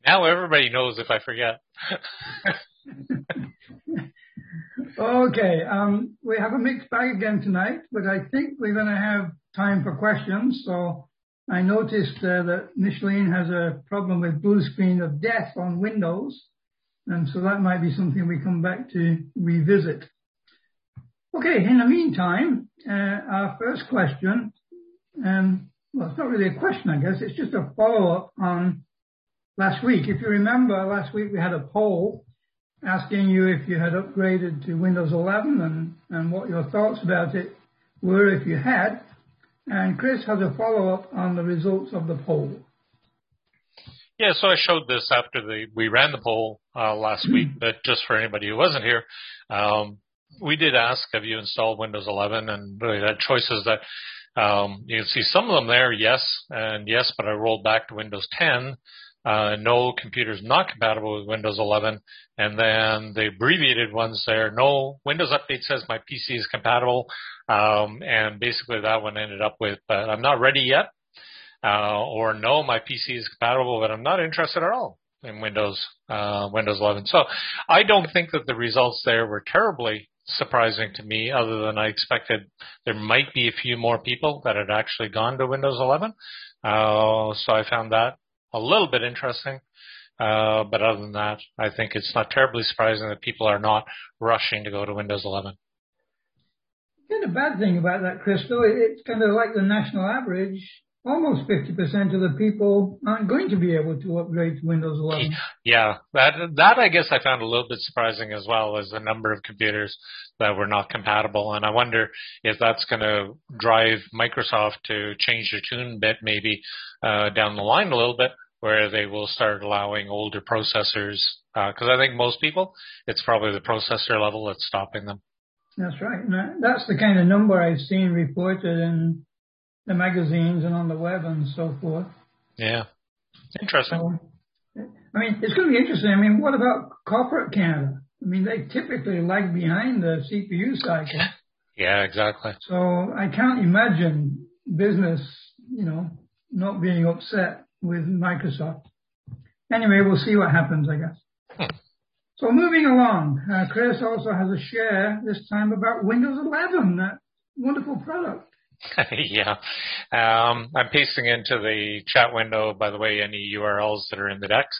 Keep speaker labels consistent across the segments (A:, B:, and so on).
A: Now everybody knows if I forget.
B: Okay, we have a mixed bag again tonight, but I think we're going to have time for questions. So I noticed that Micheline has a problem with blue screen of death on Windows, and so that might be something we come back to revisit. Okay, in the meantime, our first question, well, it's not really a question, I guess. It's just a follow-up on last week. If you remember, last week we had a poll asking you if you had upgraded to Windows 11 and what your thoughts about it were if you had. And Chris has a follow-up on the results of the poll.
A: Yeah, so I showed this after we ran the poll last week, but just for anybody who wasn't here, we did ask, have you installed Windows 11? And really had choices that you can see some of them there, yes, and yes, but I rolled back to Windows 10. No, computer's not compatible with Windows 11. And then the abbreviated ones there, no, Windows Update says my PC is compatible. And basically that one ended up with, I'm not ready yet. Or no, my PC is compatible, but I'm not interested at all in Windows 11. So I don't think that the results there were terribly surprising to me, other than I expected there might be a few more people that had actually gone to Windows 11. So I found that a little bit interesting. But other than that, I think it's not terribly surprising that people are not rushing to go to Windows 11.
B: The bad thing about that, Crystal, it's kind of like the national average. Almost 50% of the people aren't going to be able to upgrade to Windows 11.
A: Yeah, that I guess I found a little bit surprising as well, as the number of computers that were not compatible. And I wonder if that's going to drive Microsoft to change their tune a bit, maybe down the line a little bit, where they will start allowing older processors. Because I think most people, it's probably the processor level that's stopping them.
B: That's right. Now, that's the kind of number I've seen reported in the magazines and on the web and so forth.
A: Yeah. Interesting.
B: So, I mean, it's going to be interesting. I mean, what about corporate Canada? I mean, they typically lag behind the CPU cycle.
A: Yeah, exactly.
B: So I can't imagine business, not being upset with Microsoft. Anyway, we'll see what happens, I guess. So moving along, Chris also has a share this time about Windows 11, that wonderful product.
A: Yeah. I'm pasting into the chat window, by the way, any URLs that are in the decks.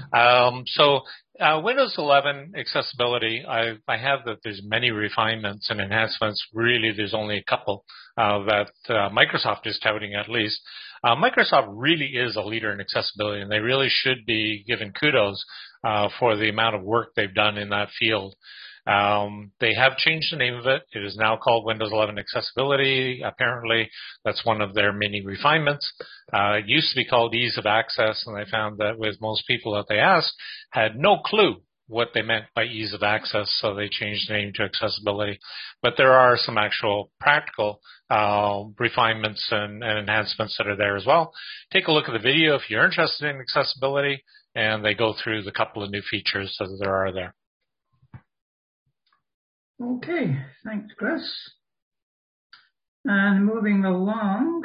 A: So Windows 11 accessibility, I have that there's many refinements and enhancements. Really, there's only a couple that Microsoft is touting, at least. Microsoft really is a leader in accessibility, and they really should be given kudos for the amount of work they've done in that field. They have changed the name of it. It is now called Windows 11 Accessibility. Apparently, that's one of their many refinements. It used to be called Ease of Access, and I found that with most people that they asked had no clue what they meant by ease of access, so they changed the name to accessibility. But there are some actual practical refinements and enhancements that are there as well. Take a look at the video if you're interested in accessibility, and they go through the couple of new features that there are there.
B: Okay, thanks, Chris. And moving along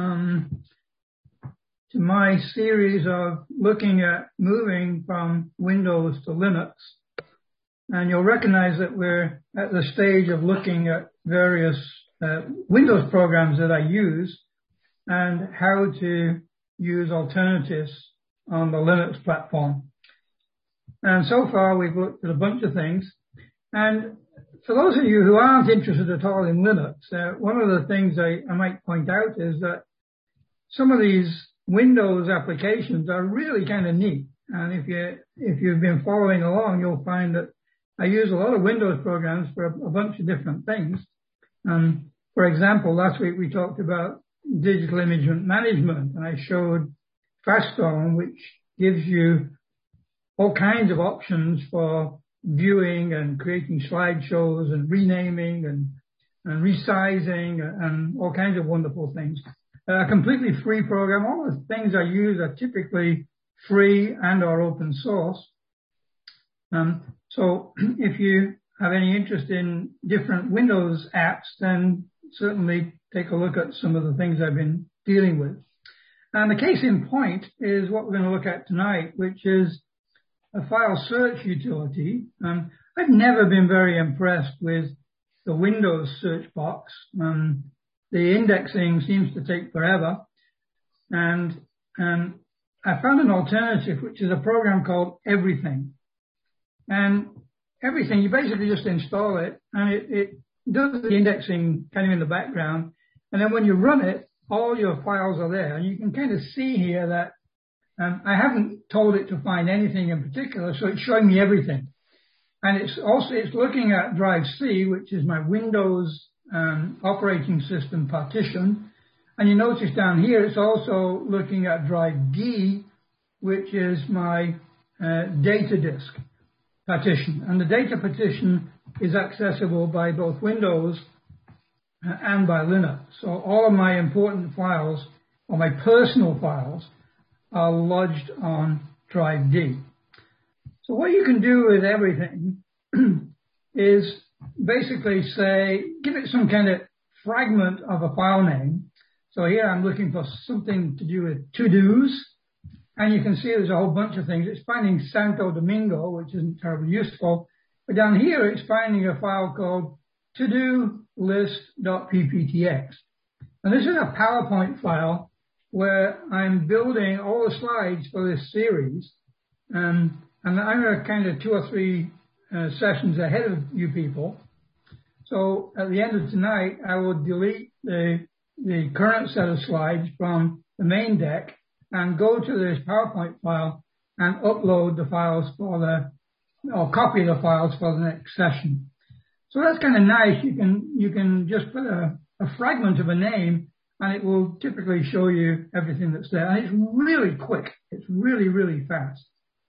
B: to my series of looking at moving from Windows to Linux. And you'll recognize that we're at the stage of looking at various Windows programs that I use and how to use alternatives on the Linux platform. And so far, we've looked at a bunch of things. And for those of you who aren't interested at all in Linux, one of the things I might point out is that some of these Windows applications are really kind of neat. And if you've been following along, you'll find that I use a lot of Windows programs for a bunch of different things. For example, last week we talked about digital image management, and I showed Fastone, which gives you all kinds of options for viewing and creating slideshows and renaming and resizing and all kinds of wonderful things. A completely free program. All the things I use are typically free and or open source. So if you have any interest in different Windows apps, then certainly take a look at some of the things I've been dealing with. And the case in point is what we're going to look at tonight, which is a file search utility. I've never been very impressed with the Windows search box. The indexing seems to take forever. And I found an alternative, which is a program called Everything. And Everything, you basically just install it, and it does the indexing kind of in the background. And then when you run it, all your files are there. And you can kind of see here that I haven't told it to find anything in particular, so it's showing me everything. And it's looking at drive C, which is my Windows operating system partition. And you notice down here, it's also looking at drive D, which is my data disk partition. And the data partition is accessible by both Windows and by Linux. So all of my important files, or my personal files, are lodged on drive D. So what you can do with Everything is basically say, give it some kind of fragment of a file name. So here I'm looking for something to do with to-dos. And you can see there's a whole bunch of things. It's finding Santo Domingo, which isn't terribly useful. But down here, it's finding a file called to-do list.pptx. And this is a PowerPoint file where I'm building all the slides for this series. And I'm kind of 2 or 3 sessions ahead of you people. So at the end of tonight, I will delete the current set of slides from the main deck and go to this PowerPoint file and upload the files or copy the files for the next session. So that's kind of nice. You can just put a fragment of a name and it will typically show you everything that's there. And it's really quick. It's really, really fast.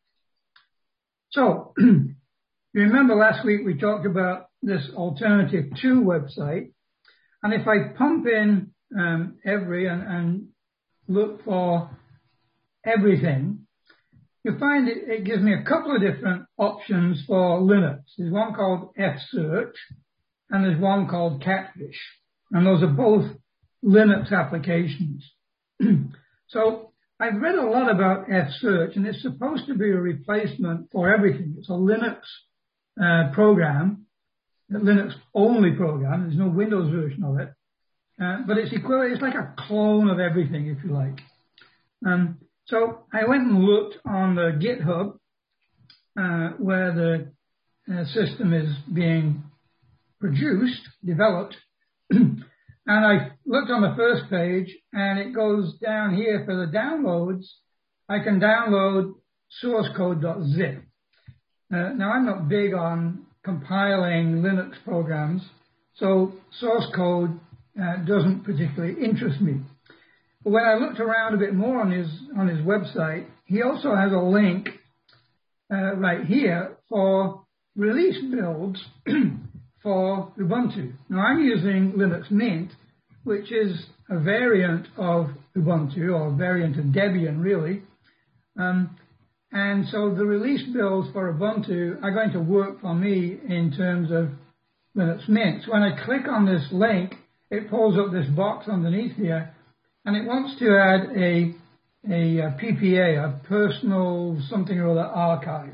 B: So you remember last week we talked about this Alternative 2 website. And if I pump in Every and look for Everything, you'll find it gives me a couple of different options for Linux. There's one called Fsearch and there's one called Catfish. And those are both Linux applications. So I've read a lot about Fsearch, and it's supposed to be a replacement for Everything. It's a Linux program, a Linux-only program. There's no Windows version of it. But it's equivalent. It's like a clone of Everything, if you like. So I went and looked on the GitHub where the system is being developed. And I looked on the first page, and it goes down here for the downloads. I can download sourcecode.zip. Now, I'm not big on compiling Linux programs, so source code doesn't particularly interest me. But when I looked around a bit more on his website, he also has a link right here for release builds for Ubuntu. Now, I'm using Linux Mint, which is a variant of Ubuntu, or a variant of Debian, really. And so the release builds for Ubuntu are going to work for me in terms of Linux Mint. So when I click on this link, it pulls up this box underneath here, and it wants to add a PPA, a personal something or other archive.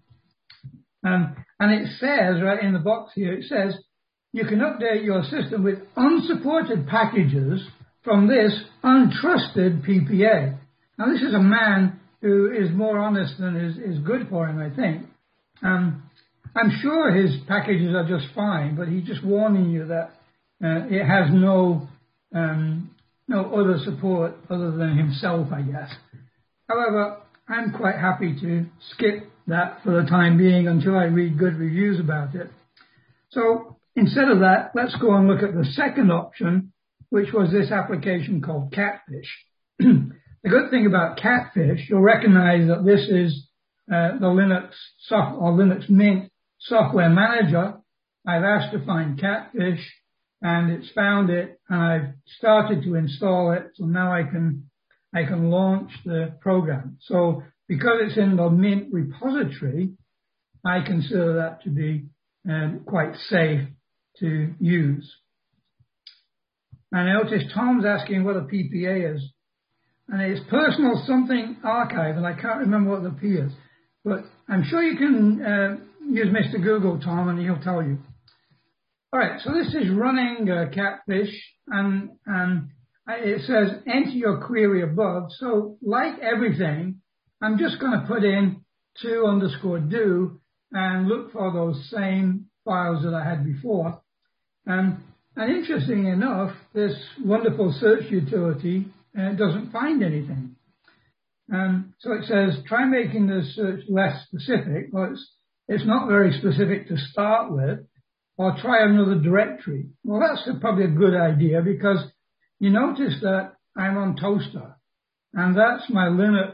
B: And it says, right in the box here, it says, you can update your system with unsupported packages from this untrusted PPA. Now, this is a man who is more honest than is good for him, I think. I'm sure his packages are just fine, but he's just warning you that it has no other support other than himself, I guess. However, I'm quite happy to skip that for the time being until I read good reviews about it. So instead of that, let's go and look at the second option, which was this application called Catfish. The good thing about Catfish, you'll recognize that this is the Linux Mint software manager. I've asked to find Catfish, and it's found it, and I've started to install it. So now I can launch the program. So because it's in the Mint repository, I consider that to be quite safe to use. And I notice Tom's asking what a PPA is. and it's personal something archive, and I can't remember what it appears. But I'm sure you can use Mr. Google, Tom, and he'll tell you. All right, so this is running Catfish, and it says enter your query above. So like everything, I'm just going to put in to_do and look for those same files that I had before. And interestingly enough, this wonderful search utility doesn't find anything. So it says, try making the search less specific. Well, it's not very specific to start with, or try another directory. Well, that's probably a good idea, because you notice that I'm on Toaster, and that's my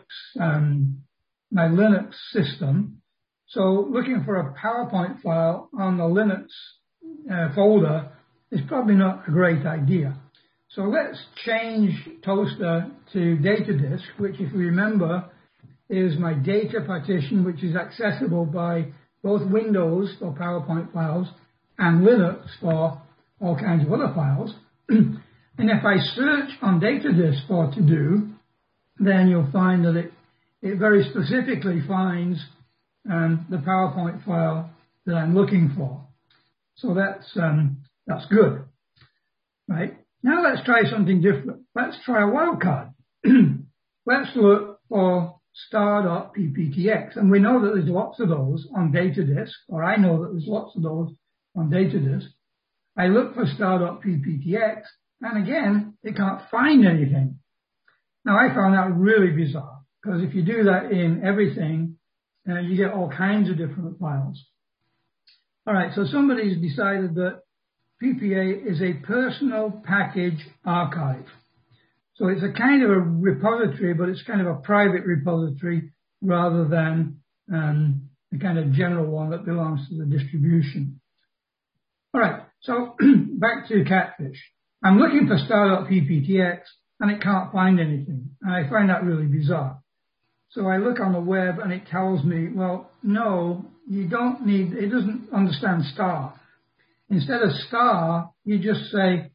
B: Linux system. So looking for a PowerPoint file on the Linux folder is probably not a great idea. So let's change Toaster to DataDisk, which, if you remember, is my data partition, which is accessible by both Windows for PowerPoint files and Linux for all kinds of other files. And if I search on DataDisk for to do, then you'll find that it very specifically finds the PowerPoint file that I'm looking for. So that's good, right? Now let's try something different. Let's try a wildcard. Let's look for star.pptx. And we know that there's lots of those on DataDisk, or I know that there's lots of those on DataDisk. I look for star.pptx, and again, it can't find anything. Now, I found that really bizarre, because if you do that in everything, you get all kinds of different files. All right, so somebody's decided that PPA is a personal package archive. So it's a kind of a repository, but it's kind of a private repository rather than the kind of general one that belongs to the distribution. All right, so back to Catfish. I'm looking for star.pptx, and it can't find anything. And I find that really bizarre. So I look on the web, and it tells me, well, no, you don't need, it doesn't understand star. Instead of star, you just say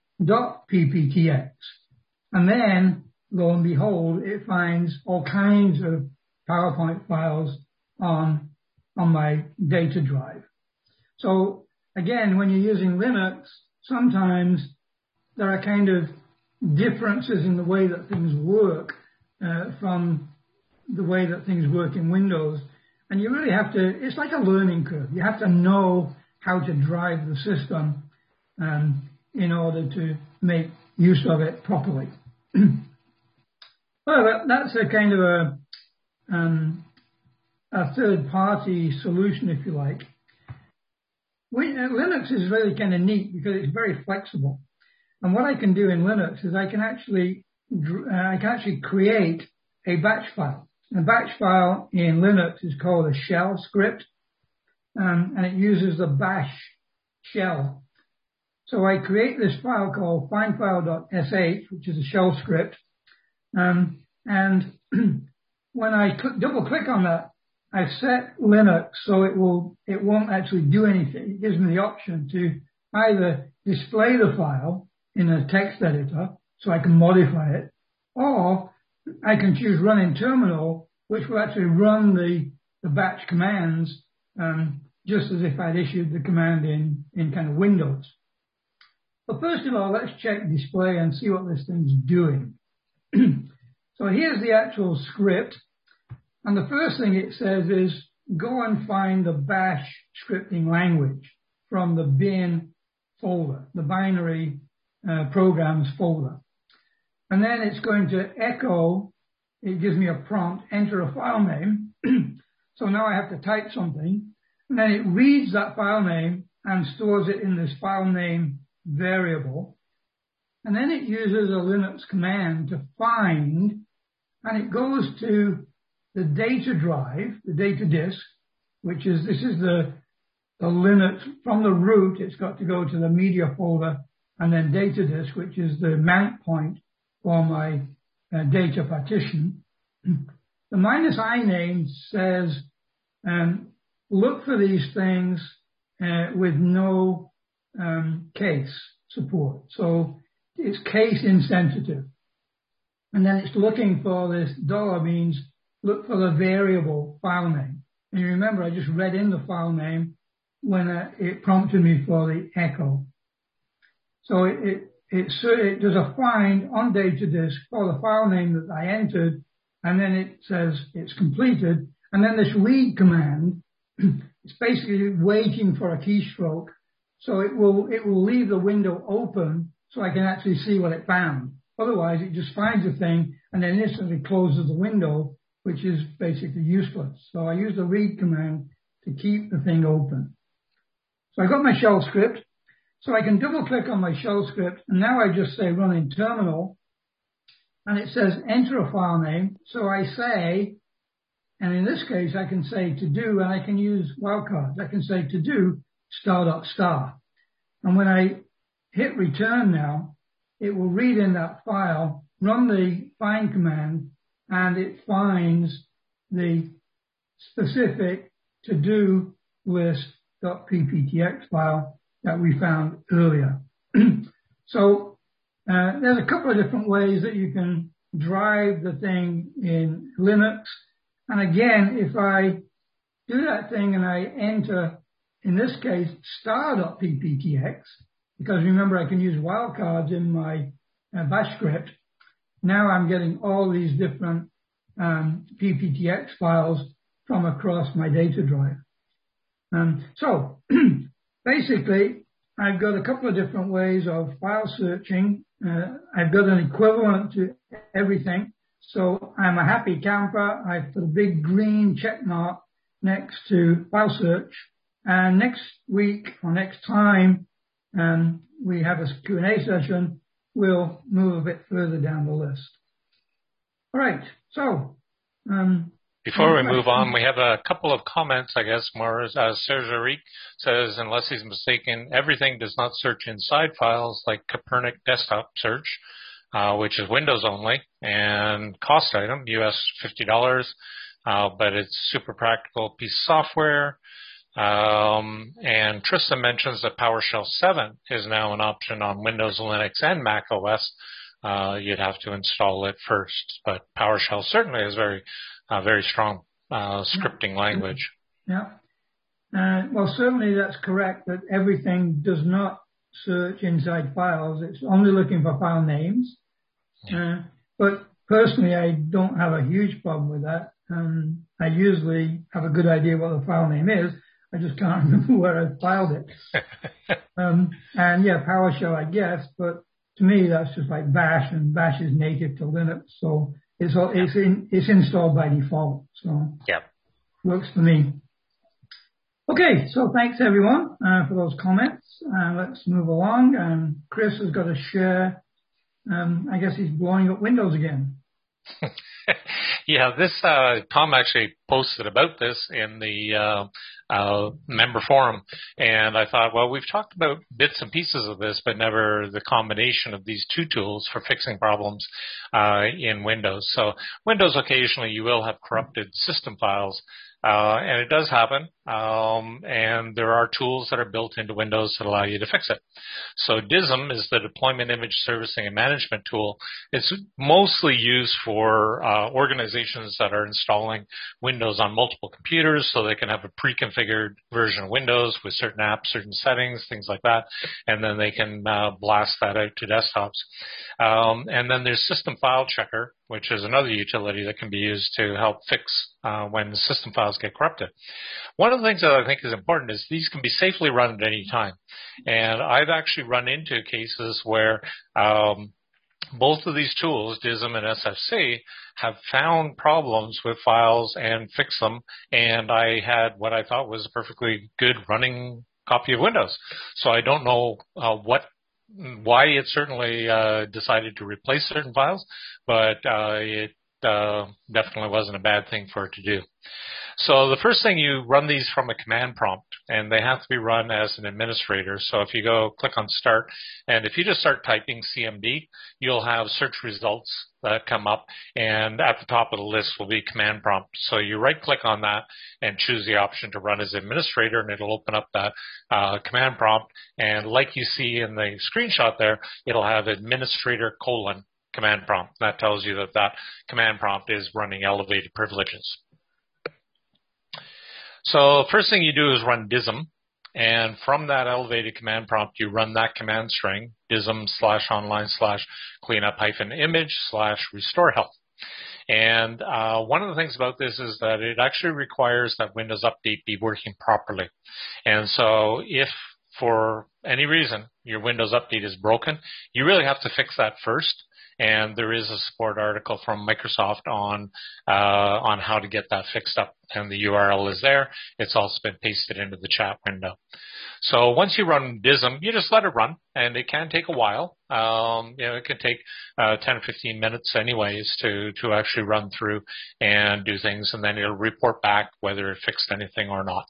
B: .pptx. And then, lo and behold, it finds all kinds of PowerPoint files on my data drive. So again, when you're using Linux, sometimes there are kind of differences in the way that things work from the way that things work in Windows. And you really have to, it's like a learning curve. You have to know how to drive the system in order to make use of it properly. Well, that's a kind of a third-party solution, if you like. Linux is really kind of neat because it's very flexible. And what I can do in Linux is I can actually create a batch file. A batch file in Linux is called a shell script. And it uses the bash shell. So I create this file called findfile.sh, which is a shell script. And when I double click on that, I've set Linux so it won't actually do anything. It gives me the option to either display the file in a text editor so I can modify it, or I can choose run in terminal, which will actually run the batch commands just as if I'd issued the command in kind of Windows. But first of all, let's check display and see what this thing's doing. So here's the actual script. And the first thing it says is go and find the bash scripting language from the bin folder, the binary programs folder. And then it's going to echo, it gives me a prompt, enter a file name. So now I have to type something. And then it reads that file name and stores it in this file name variable. And then it uses a Linux command to find, and it goes to the data drive, the data disk, which is, this is the Linux, from the root, it's got to go to the media folder, and then data disk, which is the mount point for my data partition. The -i name says, look for these things with no case support. So it's case insensitive. and then it's looking for this dollar means look for the variable file name. And you remember I just read in the file name when it prompted me for the echo. So it does a find on data disk for the file name that I entered, and then it says it's completed. And then this read command, it's basically waiting for a keystroke. So it will leave the window open so I can actually see what it found. Otherwise, it just finds the thing and then instantly closes the window, which is basically useless. So I use the read command to keep the thing open. So I got my shell script. So I can double click on my shell script, and now I just say run in terminal, and it says enter a file name. So I say, and in this case I can say to do, and I can use wildcards. I can say to do star.star. And when I hit return now, it will read in that file, run the find command, and it finds the specific to do list.pptx file that we found earlier. So there's a couple of different ways that you can drive the thing in Linux. And again, if I do that thing and I enter, in this case, star.pptx, because remember I can use wildcards in my bash script, now I'm getting all these different pptx files from across my data drive. So basically, I've got a couple of different ways of file searching. I've got an equivalent to everything. So I'm a happy camper. I put a big green check mark next to file search. And next week or next time we have a Q&A session, we'll move a bit further down the list. All right. So
A: before we move on, we have a couple of comments, I guess, more. Serge Arik says, unless he's mistaken, everything does not search inside files like Copernic Desktop Search, which is Windows only, and cost item, US $50, but it's super practical piece of software. And Tristan mentions that PowerShell 7 is now an option on Windows, Linux, and Mac OS. You'd have to install it first, but PowerShell certainly is very strong scripting language.
B: Yeah. Well, certainly that's correct that everything does not search inside files. It's only looking for file names. But personally, I don't have a huge problem with that. I usually have a good idea what the file name is. I just can't remember where I filed it. And yeah, PowerShell, I guess, but to me, that's just like Bash, and Bash is native to Linux, so it's installed by default. So
A: yeah,
B: works for me. Okay, so thanks everyone for those comments. Let's move along. Chris has got to share. I guess he's blowing up Windows again.
A: Yeah, this Tom actually posted about this in the member forum, and I thought, well, we've talked about bits and pieces of this, but never the combination of these two tools for fixing problems in Windows. So Windows, occasionally you will have corrupted system files, and it does happen, and there are tools that are built into Windows that allow you to fix it. So DISM is the Deployment Image Servicing and Management tool. It's mostly used for organizations that are installing Windows on multiple computers, so they can have a pre-configured version of Windows with certain apps, certain settings, things like that, and then they can blast that out to desktops. And then there's System File Checker, which is another utility that can be used to help fix when the system files get corrupted. One of the things that I think is important is these can be safely run at any time. And I've actually run into cases where both of these tools, DISM and SFC, have found problems with files and fixed them. And I had what I thought was a perfectly good running copy of Windows. So I don't know why it certainly decided to replace certain files, but it definitely wasn't a bad thing for it to do. So the first thing, you run these from a command prompt, and they have to be run as an administrator. So if you go click on Start, and if you just start typing CMD, you'll have search results that come up, and at the top of the list will be command prompt. So you right-click on that and choose the option to run as administrator, and it'll open up that command prompt. And like you see in the screenshot there, it'll have administrator : command prompt. That tells you that that command prompt is running elevated privileges. So first thing you do is run dism. And from that elevated command prompt, you run that command string, dism/online/cleanup-image/restore health. And one of the things about this is that it actually requires that Windows Update be working properly. And so if for any reason your Windows Update is broken, you really have to fix that first. And there is a support article from Microsoft on how to get that fixed up, and the URL is there. It's also been pasted into the chat window. So once you run dism, you just let it run, and it can take a while. It can take 10 or 15 minutes anyways to actually run through and do things, and then it'll report back whether it fixed anything or not.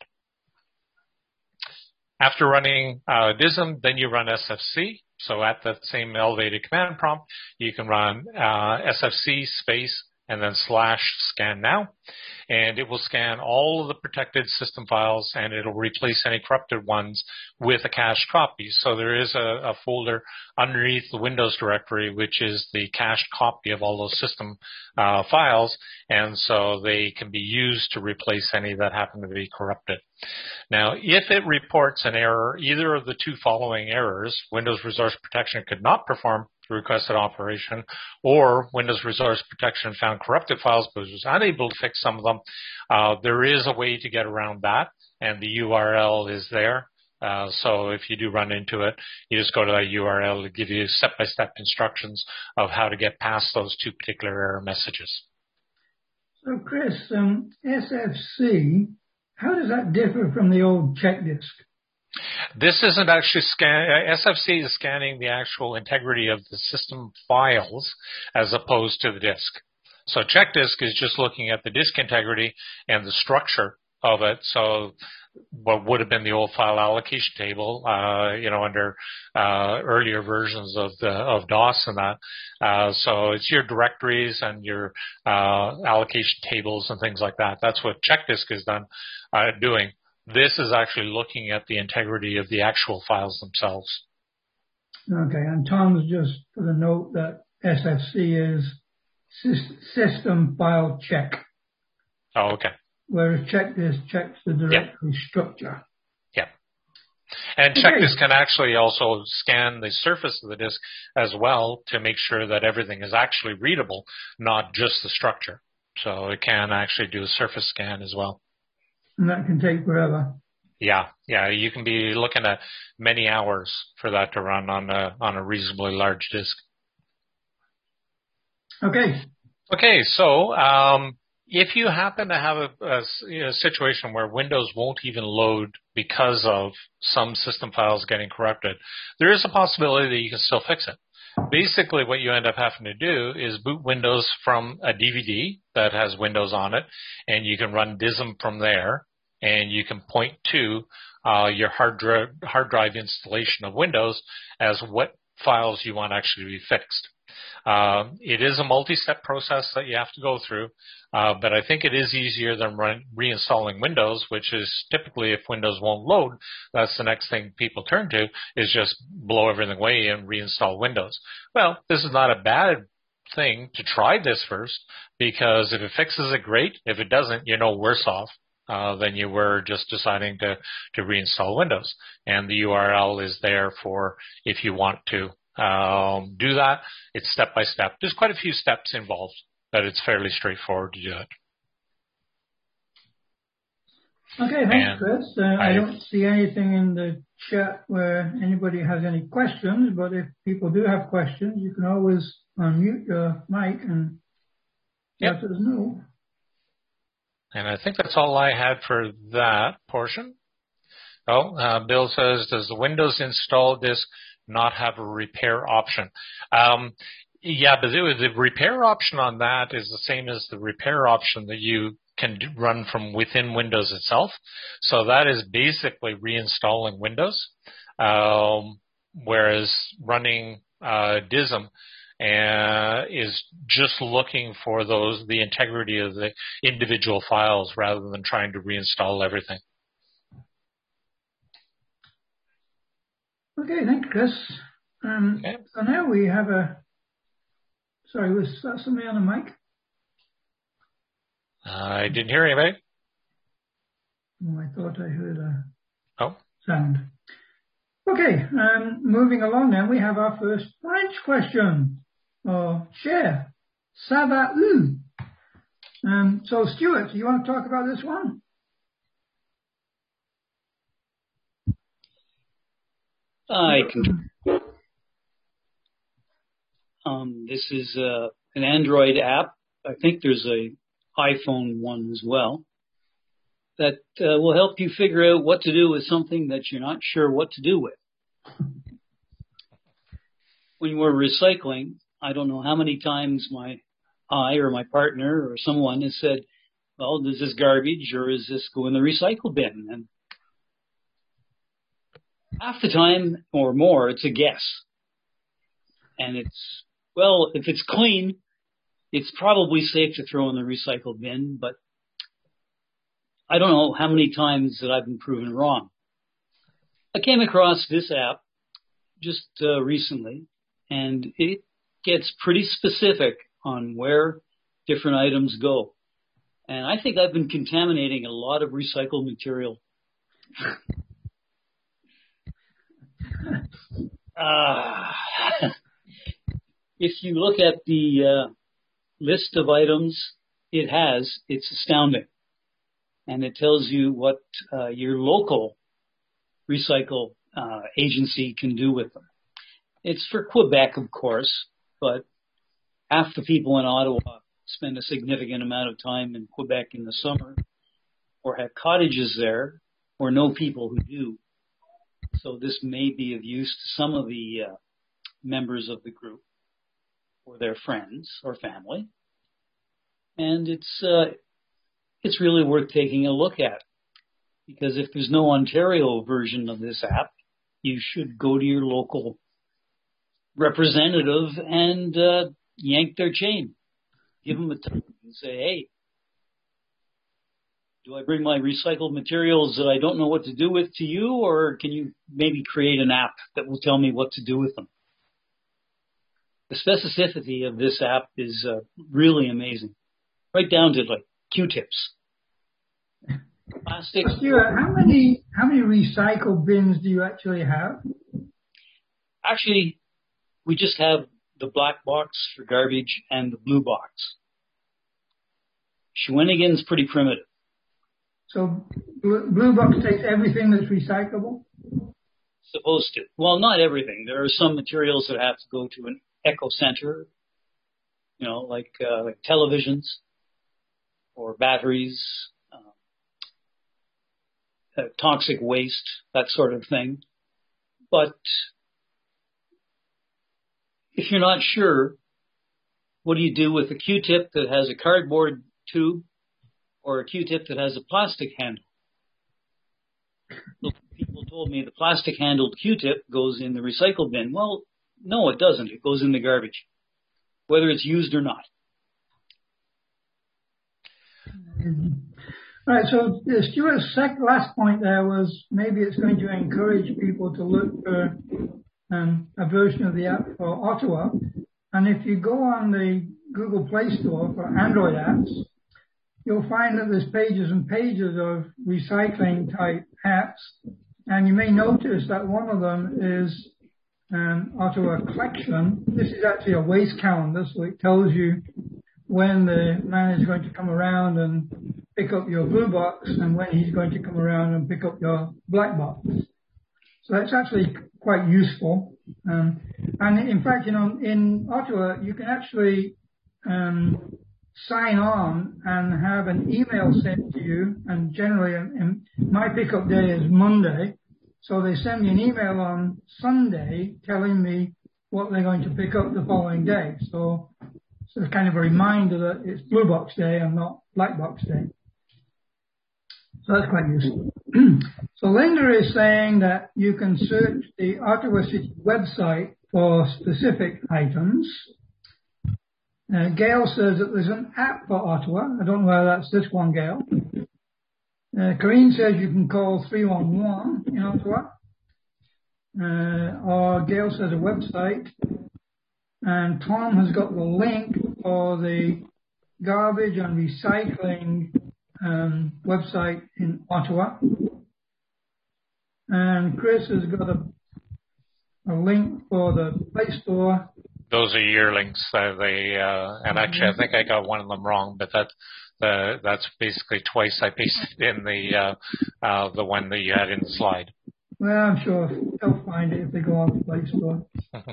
A: After running dism, then you run SFC. So at that same elevated command prompt, you can run SFC space and then /scan now. And it will scan all of the protected system files, and it'll replace any corrupted ones with a cached copy. So there is a folder underneath the Windows directory, which is the cached copy of all those system files, and so they can be used to replace any that happen to be corrupted. Now, if it reports an error, either of the two following errors, Windows Resource Protection could not perform the requested operation, or Windows Resource Protection found corrupted files but was unable to fix some of them, there is a way to get around that, and the URL is there. So if you do run into it, you just go to that URL to give you step-by-step instructions of how to get past those two particular error messages.
B: So Chris, SFC, how does that differ from the old check disk?
A: This isn't actually SFC is scanning the actual integrity of the system files as opposed to the disk. So check disk is just looking at the disk integrity and the structure of it. So what would have been the old file allocation table, under earlier versions of DOS and that. So it's your directories and your allocation tables and things like that. That's what check disk is doing. This is actually looking at the integrity of the actual files themselves.
B: Okay, and Tom's just put a note that SFC is system file check.
A: Oh, okay.
B: Whereas check disk checks the directory structure.
A: Yeah. And check disk can actually also scan the surface of the disk as well to make sure that everything is actually readable, not just the structure. So it can actually do a surface scan as well.
B: And that can take forever.
A: Yeah. You can be looking at many hours for that to run on a reasonably large disk. Okay. So if you happen to have a situation where Windows won't even load because of some system files getting corrupted, there is a possibility that you can still fix it. Basically, what you end up having to do is boot Windows from a DVD that has Windows on it, and you can run dism from there, and you can point to your hard drive installation of Windows as what files you want actually to be fixed. It is a multi-step process that you have to go through, but I think it is easier than reinstalling Windows, which is typically if Windows won't load, that's the next thing people turn to is just blow everything away and reinstall Windows. Well, this is not a bad thing to try this first, because if it fixes it, great. If it doesn't, you're no worse off than you were just deciding to reinstall Windows. And the URL is there for if you want to do that. It's step by step. There's quite a few steps involved, but it's fairly straightforward to do it.
B: Okay, thanks, Chris. I don't see anything in the chat where anybody has any questions, but if people do have questions, you can always unmute your mic and let us know.
A: And I think that's all I had for that portion. Bill says, does the Windows install disk not have a repair option? Yeah, but the repair option on that is the same as the repair option that you can run from within Windows itself. So that is basically reinstalling Windows, whereas running dism is just looking for the integrity of the individual files rather than trying to reinstall everything.
B: Okay, thanks, Chris. So now we have a Sorry, was that somebody on the mic?
A: I didn't hear anybody.
B: Oh, I thought I heard a
A: Oh.
B: sound. Okay, moving along then, we have our first French question. Cher, ça va où? So Stuart, do you want to talk about this one?
C: I can. This is an Android app. I think there's a iPhone one as well that will help you figure out what to do with something that you're not sure what to do with. When we're recycling, I don't know how many times I or my partner or someone has said, well, is this garbage or is this go in the recycle bin? And half the time or more, it's a guess. And it's, well, if it's clean, it's probably safe to throw in the recycle bin, but I don't know how many times that I've been proven wrong. I came across this app just recently, and it gets pretty specific on where different items go. And I think I've been contaminating a lot of recycled material. If you look at the list of items it's astounding. And it tells you what your local recycle agency can do with them. It's for Quebec, of course, but half the people in Ottawa spend a significant amount of time in Quebec in the summer or have cottages there or know people who do. So this may be of use to some of the members of the group or their friends or family. And it's really worth taking a look at, because if there's no Ontario version of this app, you should go to your local representative and yank their chain. Give them a tip and say, hey, do I bring my recycled materials that I don't know what to do with to you, or can you maybe create an app that will tell me what to do with them? The specificity of this app is really amazing, right down to like Q-tips. Plastic.
B: Stuart, how many recycle bins do you actually have?
C: Actually, we just have the black box for garbage and the blue box. Shawinigan's pretty primitive.
B: So blue box takes everything that's recyclable?
C: Supposed to. Well, not everything. There are some materials that have to go to an eco center, like televisions or batteries, toxic waste, that sort of thing. But if you're not sure, what do you do with a Q-tip that has a cardboard tube or a Q-tip that has a plastic handle? People told me the plastic handled Q-tip goes in the recycle bin. Well, no, it doesn't. It goes in the garbage, whether it's used or not.
B: All right, so Stuart's last point there was maybe it's going to encourage people to look for a version of the app for Ottawa. And if you go on the Google Play Store for Android apps, you'll find that there's pages and pages of recycling type apps. And you may notice that one of them is Ottawa Collection. This is actually a waste calendar, so it tells you when the man is going to come around and pick up your blue box and when he's going to come around and pick up your black box. So that's actually quite useful. And in fact, in Ottawa, you can actually sign on and have an email sent to you. And generally, my pickup day is Monday. So they send me an email on Sunday telling me what they're going to pick up the following day. So it's kind of a reminder that it's blue box day and not black box day. So that's quite useful. So Linda is saying that you can search the Ottawa City website for specific items. Gail says that there's an app for Ottawa. I don't know whether that's this one, Gail. Corinne says you can call 311 in Ottawa. Or Gail says a website. And Tom has got the link for the garbage and recycling website in Ottawa. And Chris has got a link for the Play Store.
A: Those are your links. And actually, I think I got one of them wrong, but that's basically twice I pasted in the one that you had in the slide.
B: Well, I'm sure they'll find it if they go on the Play Store.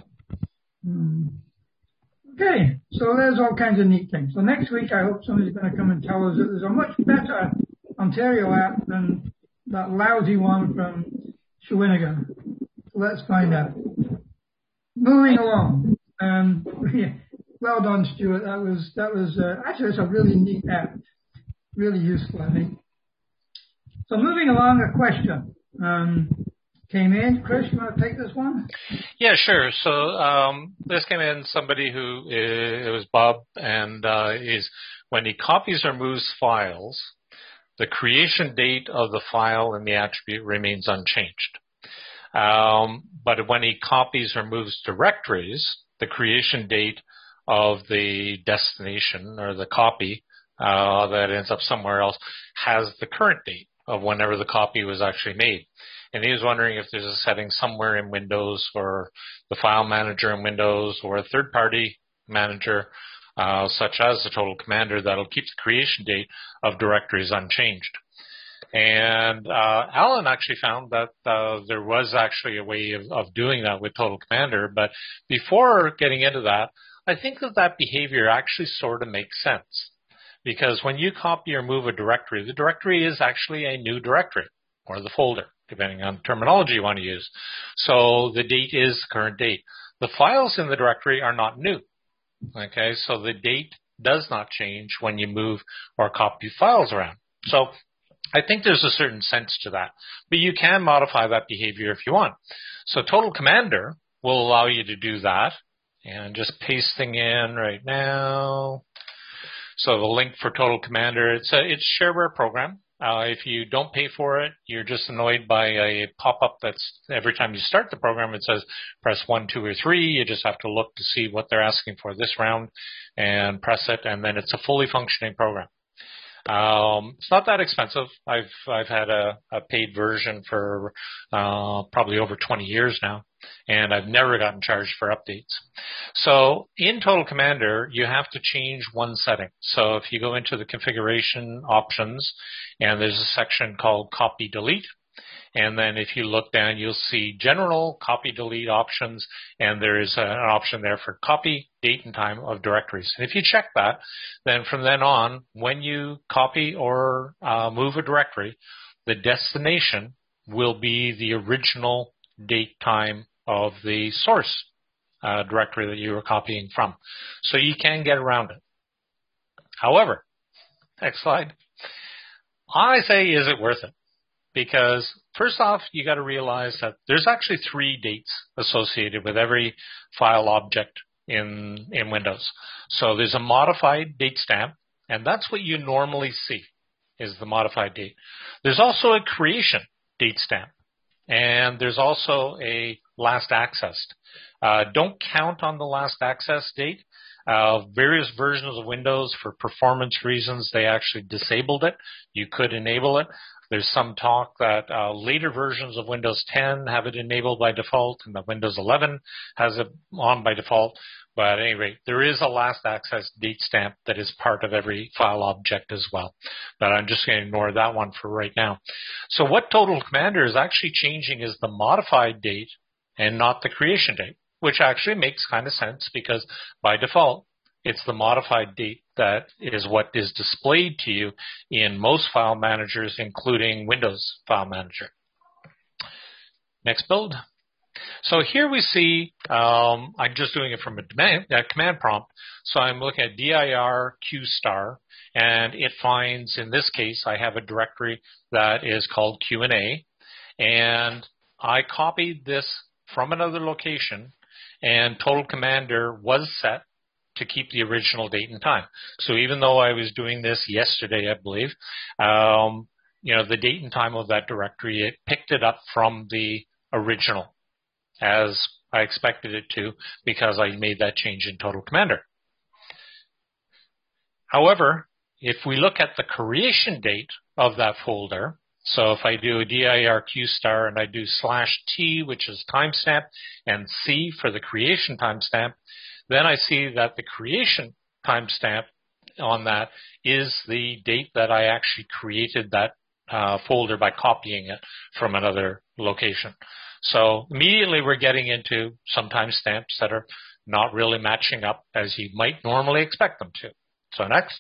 B: Okay, so there's all kinds of neat things. So next week, I hope somebody's going to come and tell us that there's a much better Ontario app than that lousy one from Shawinigan. So let's find out. Moving along. Well done, Stuart. That was actually it's a really neat app, really useful, I think. So moving along, a question came in. Chris, you want to take this one?
A: Yeah, sure. So this came in somebody who it was Bob, and is when he copies or moves files, the creation date of the file and the attribute remains unchanged. But when he copies or moves directories, the creation date of the destination or the copy that ends up somewhere else has the current date of whenever the copy was actually made. And he was wondering if there's a setting somewhere in Windows or the file manager in Windows or a third-party manager, such as the Total Commander, that'll keep the creation date of directories unchanged. And Alan actually found that there was actually a way of doing that with Total Commander. But before getting into that, I think that behavior actually sort of makes sense. Because when you copy or move a directory, the directory is actually a new directory, or the folder, depending on the terminology you want to use. So the date is the current date. The files in the directory are not new. Okay, so the date does not change when you move or copy files around. So I think there's a certain sense to that. But you can modify that behavior if you want. So Total Commander will allow you to do that. And just pasting in right now. So the link for Total Commander, it's a shareware program. If you don't pay for it, you're just annoyed by a pop-up that's every time you start the program, it says press 1, 2, or 3. You just have to look to see what they're asking for this round and press it, and then it's a fully functioning program. It's not that expensive. I've had a paid version for probably over 20 years now, and I've never gotten charged for updates. So in Total Commander, you have to change one setting. So if you go into the configuration options, and there's a section called Copy Delete, and then if you look down, you'll see General Copy Delete options, and there is an option there for Copy Date and Time of Directories. And if you check that, then from then on, when you copy or move a directory, the destination will be the original date time of the source directory that you were copying from. So you can get around it. However, next slide, I say, is it worth it? Because first off, you got to realize that there's actually 3 dates associated with every file object in Windows. So there's a modified date stamp, and that's what you normally see is the modified date. There's also a creation date stamp, and there's also a last accessed. Don't count on the last access date. Various versions of Windows, for performance reasons, they actually disabled it. You could enable it. There's some talk that later versions of Windows 10 have it enabled by default, and that Windows 11 has it on by default. But at any rate, there is a last access date stamp that is part of every file object as well. But I'm just going to ignore that one for right now. So what Total Commander is actually changing is the modified date and not the creation date, which actually makes kind of sense because by default, it's the modified date that is what is displayed to you in most file managers, including Windows File Manager. Next build. So here we see, I'm just doing it from a command prompt. So I'm looking at dir q star, and it finds, in this case, I have a directory that is called Q&A, and I copied this from another location, and Total Commander was set to keep the original date and time. So even though I was doing this yesterday, I believe, the date and time of that directory, it picked it up from the original as I expected it to because I made that change in Total Commander. However, if we look at the creation date of that folder, so if I do a DIRQ star and I do /T, which is timestamp, and C for the creation timestamp, then I see that the creation timestamp on that is the date that I actually created that folder by copying it from another location. So immediately we're getting into some timestamps that are not really matching up as you might normally expect them to. So next.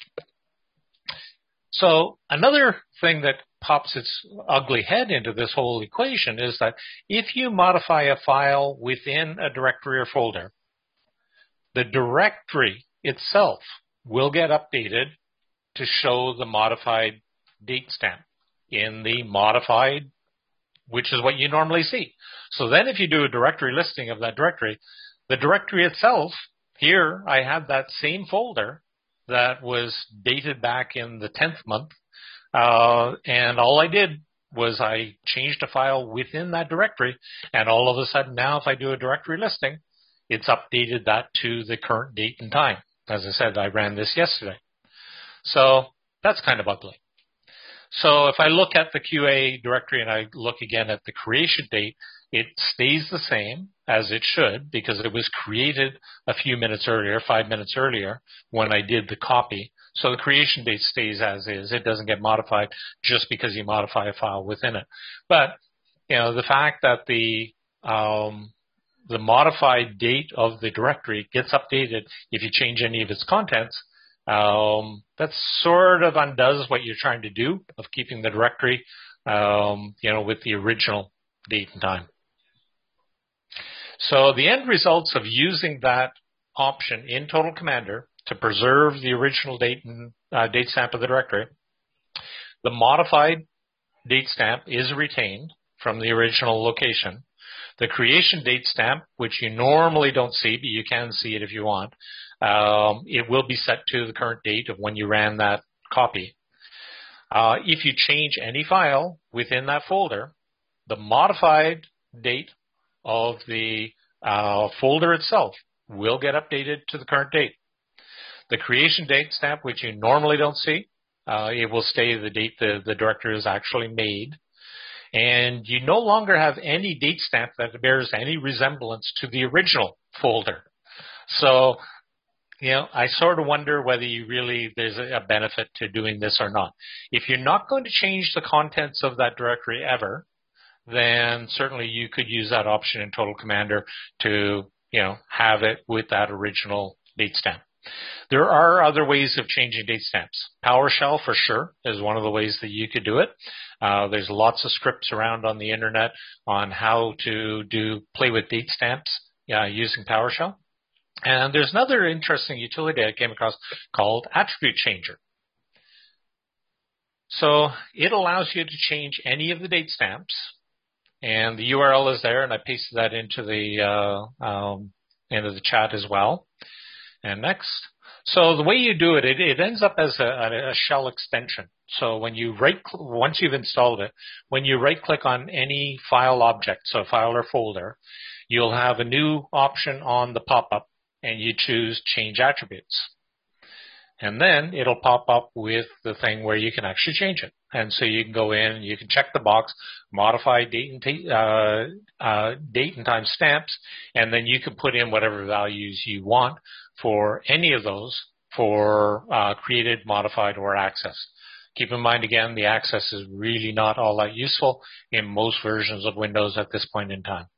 A: So another thing that pops its ugly head into this whole equation is that if you modify a file within a directory or folder, the directory itself will get updated to show the modified date stamp in the modified, which is what you normally see. So then if you do a directory listing of that directory, the directory itself, here I have that same folder that was dated back in the 10th month, and all I did was I changed a file within that directory, and all of a sudden now if I do a directory listing, it's updated that to the current date and time. As I said, I ran this yesterday. So that's kind of ugly. So if I look at the QA directory and I look again at the creation date, it stays the same as it should because it was created a few minutes earlier, 5 minutes earlier, when I did the copy. So the creation date stays as is. It doesn't get modified just because you modify a file within it. But, you know, the fact that the modified date of the directory gets updated if you change any of its contents, that sort of undoes what you're trying to do of keeping the directory, with the original date and time. So the end results of using that option in Total Commander to preserve the original date and date stamp of the directory, the modified date stamp is retained from the original location. The creation date stamp, which you normally don't see, but you can see it if you want, it will be set to the current date of when you ran that copy. If you change any file within that folder, the modified date of the folder itself will get updated to the current date. The creation date stamp, which you normally don't see, it will stay the date the directory is actually made. And you no longer have any date stamp that bears any resemblance to the original folder. So, I sort of wonder whether there's a benefit to doing this or not. If you're not going to change the contents of that directory ever, then certainly you could use that option in Total Commander to, have it with that original date stamp. There are other ways of changing date stamps. PowerShell, for sure, is one of the ways that you could do it. There's lots of scripts around on the internet on how to play with date stamps using PowerShell. And there's another interesting utility I came across called Attribute Changer. So it allows you to change any of the date stamps, and the URL is there, and I pasted that into the chat as well. And next. So the way you do it, it ends up as a shell extension. So when you once you've installed it, when you right-click on any file object, so file or folder, you'll have a new option on the pop-up, and you choose Change Attributes. And then it'll pop up with the thing where you can actually change it. And so you can go in, you can check the box, modify date and time stamps, and then you can put in whatever values you want for any of those for created, modified, or access. Keep in mind, again, the access is really not all that useful in most versions of Windows at this point in time.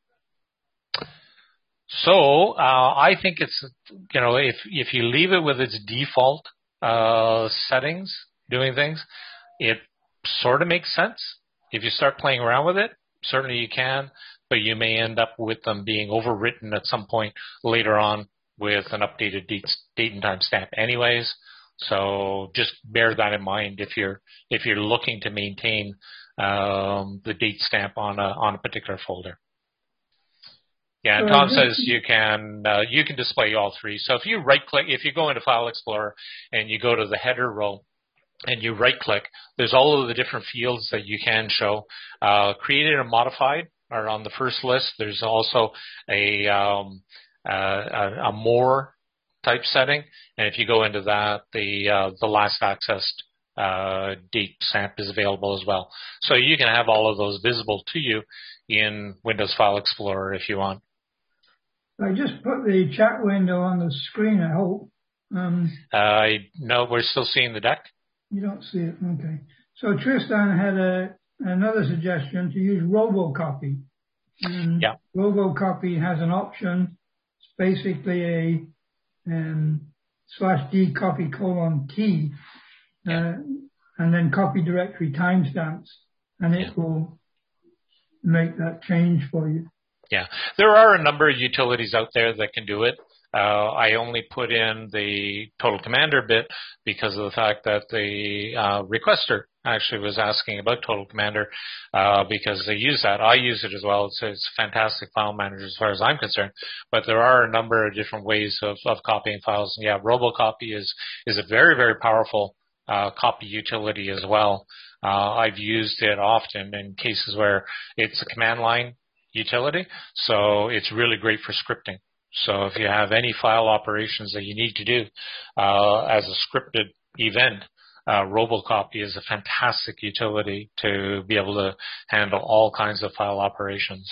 A: So I think it's, if you leave it with its default settings, doing things, it sort of makes sense. If you start playing around with it, certainly you can, but you may end up with them being overwritten at some point later on with an updated date and time stamp anyways. So just bear that in mind if you're looking to maintain the date stamp on a particular folder. Yeah, and Tom says you can display all three. So if you right-click, if you go into File Explorer and you go to the header row and you right-click, there's all of the different fields that you can show. Created and modified are on the first list. There's also a more type setting, and if you go into that, the last accessed date stamp is available as well. So you can have all of those visible to you in Windows File Explorer if you want.
B: I just put the chat window on the screen, I hope.
A: No, we're still seeing the deck.
B: You don't see it, okay. So Tristan had another suggestion to use RoboCopy.
A: Yeah.
B: RoboCopy has an option. It's basically a /d copy : T, and then copy directory timestamps, and it will make that change for you. Yeah,
A: there are a number of utilities out there that can do it. I only put in the Total Commander bit because of the fact that the requester actually was asking about Total Commander because they use that. I use it as well. It's a fantastic file manager as far as I'm concerned. But there are a number of different ways of copying files. And yeah, RoboCopy is a very, very powerful copy utility as well. I've used it often in cases where it's a command line utility, so it's really great for scripting. So if you have any file operations that you need to do as a scripted event, RoboCopy is a fantastic utility to be able to handle all kinds of file operations.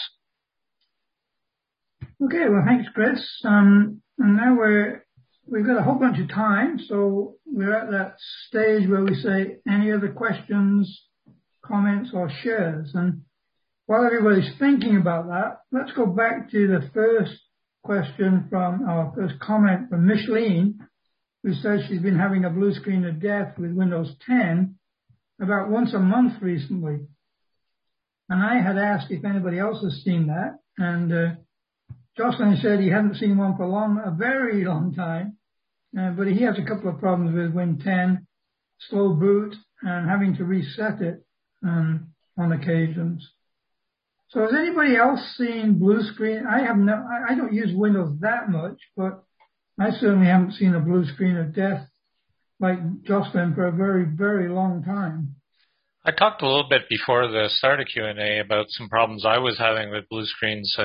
B: Okay, well, thanks, Chris. And now we've got a whole bunch of time, so we're at that stage where we say any other questions, comments, or shares. And while everybody's thinking about that, let's go back to the first question first comment from Micheline, who says she's been having a blue screen of death with Windows 10 about once a month recently. And I had asked if anybody else has seen that, and Jocelyn said he hadn't seen one for a very long time, but he has a couple of problems with Win 10, slow boot, and having to reset it on occasions. So has anybody else seen blue screen? I don't use Windows that much, but I certainly haven't seen a blue screen of death like Jocelyn for a very, very long time.
A: I talked a little bit before the start of Q&A about some problems I was having with blue screens,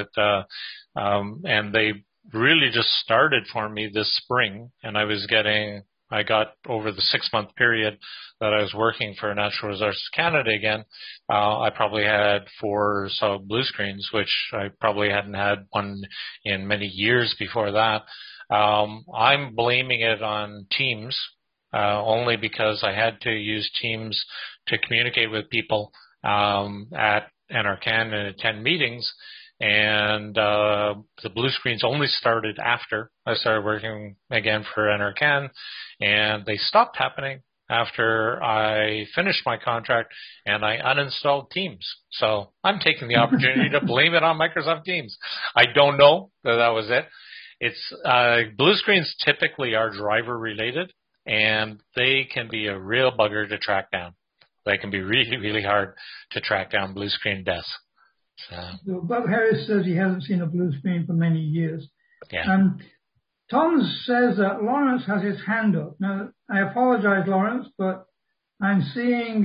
A: and they really just started for me this spring, and I got over the 6-month period that I was working for Natural Resources Canada again, I probably had 4 or so blue screens, which I probably hadn't had one in many years before that. I'm blaming it on Teams, only because I had to use Teams to communicate with people at NRCan and attend meetings. And the blue screens only started after I started working again for NRCan, and they stopped happening after I finished my contract and I uninstalled Teams. So I'm taking the opportunity to blame it on Microsoft Teams. I don't know that was it. It's blue screens typically are driver related, and they can be a real bugger to track down. They can be really, really hard to track down blue screen deaths.
B: So Bob Harris says he hasn't seen a blue screen for many years.
A: Yeah.
B: Tom says that Lawrence has his hand up. Now, I apologize, Lawrence, but I'm seeing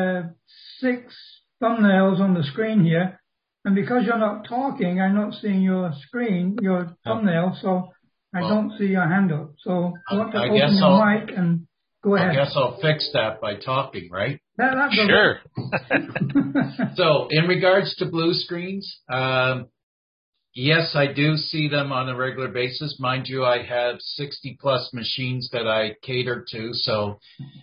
B: 6 thumbnails on the screen here. And because you're not talking, I'm not seeing your screen, your thumbnail, so I don't see your hand up. So I want to open your mic and go ahead.
D: I guess I'll fix that by talking, right?
B: That's
A: sure.
D: So in regards to blue screens, yes, I do see them on a regular basis. Mind you, I have 60 plus machines that I cater to. So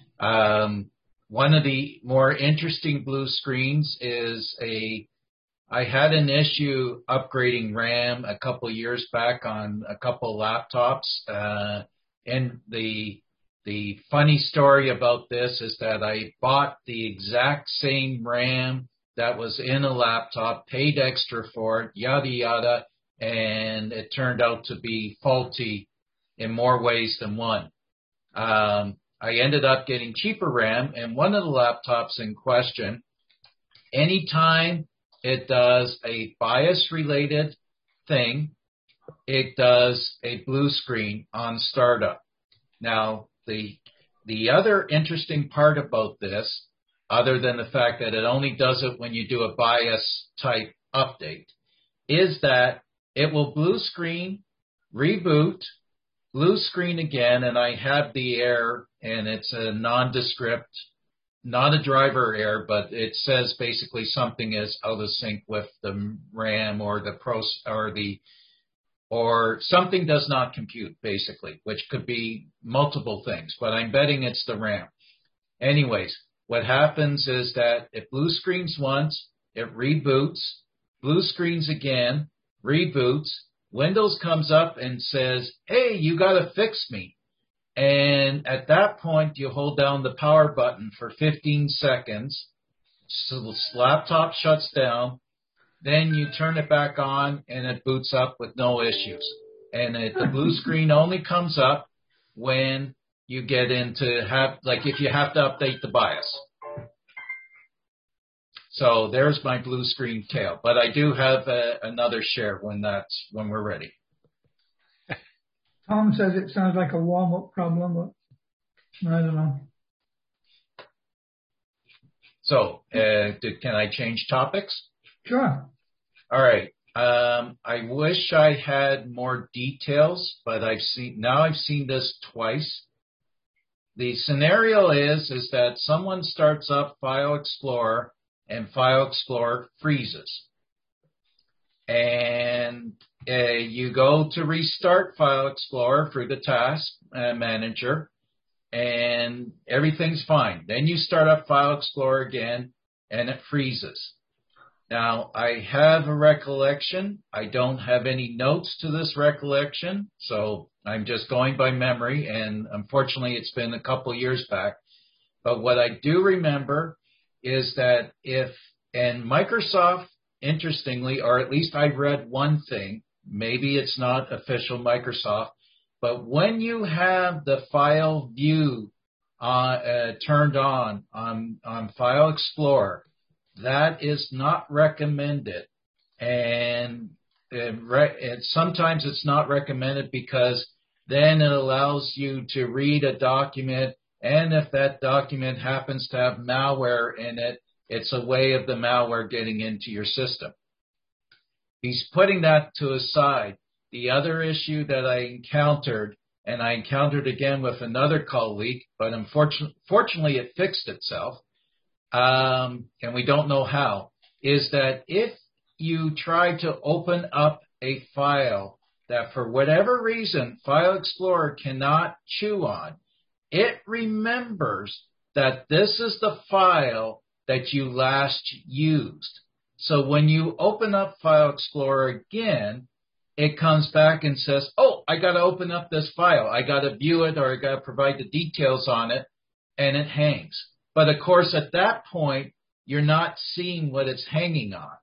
D: one of the more interesting blue screens is I had an issue upgrading RAM a couple of years back on a couple laptops. And the funny story about this is that I bought the exact same RAM that was in a laptop, paid extra for it, yada, yada, and it turned out to be faulty in more ways than one. I ended up getting cheaper RAM, and one of the laptops in question, anytime it does a BIOS-related thing, it does a blue screen on startup. Now, the other interesting part about this, other than the fact that it only does it when you do a BIOS type update is that it will blue screen, reboot, blue screen again, and I have the error, and it's a nondescript, not a driver error, but it says basically something is out of sync with the RAM or or something does not compute, basically, which could be multiple things, but I'm betting it's the RAM. Anyways, what happens is that it blue screens once, it reboots, blue screens again, reboots, Windows comes up and says, hey, you got to fix me. And at that point, you hold down the power button for 15 seconds. So the laptop shuts down. Then you turn it back on and it boots up with no issues. And the blue screen only comes up when you get into if you have to update the BIOS. So there's my blue screen tale, but I do have another share when we're ready.
B: Tom says it sounds like a warm-up problem, but I don't know.
D: So can I change topics?
B: Sure.
D: All right. I wish I had more details, but I've seen this twice. The scenario is that someone starts up File Explorer and File Explorer freezes. And you go to restart File Explorer through the task manager, and everything's fine. Then you start up File Explorer again, and it freezes. Now, I have a recollection. I don't have any notes to this recollection, so I'm just going by memory, and unfortunately, it's been a couple years back. But what I do remember is that and Microsoft, interestingly, or at least I read one thing, maybe it's not official Microsoft, but when you have the file view turned on File Explorer, that is not recommended. And sometimes it's not recommended because then it allows you to read a document, and if that document happens to have malware in it, it's a way of the malware getting into your system. He's putting that to a side. The other issue that I encountered, and I encountered again with another colleague, but unfortunately it fixed itself, and we don't know how, is that if you try to open up a file that for whatever reason File Explorer cannot chew on, it remembers that this is the file that you last used. So when you open up File Explorer again, it comes back and says, oh, I got to open up this file. I got to view it, or I got to provide the details on it, and it hangs. But of course, at that point, you're not seeing what it's hanging on.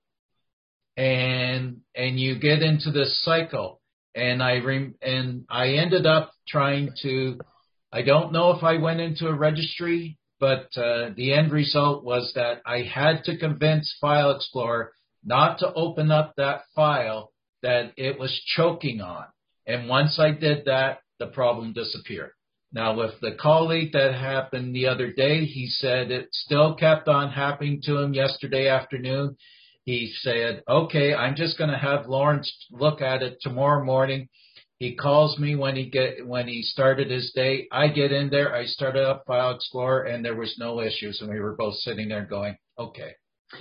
D: And you get into this cycle. And I ended up trying to, I don't know if I went into a registry, but the end result was that I had to convince File Explorer not to open up that file that it was choking on. And once I did that, the problem disappeared. Now, with the colleague that happened the other day, he said it still kept on happening to him yesterday afternoon. He said, okay, I'm just going to have Lawrence look at it tomorrow morning. He calls me when he started his day. I get in there, I started up File Explorer, and there was no issues. And we were both sitting there going, okay.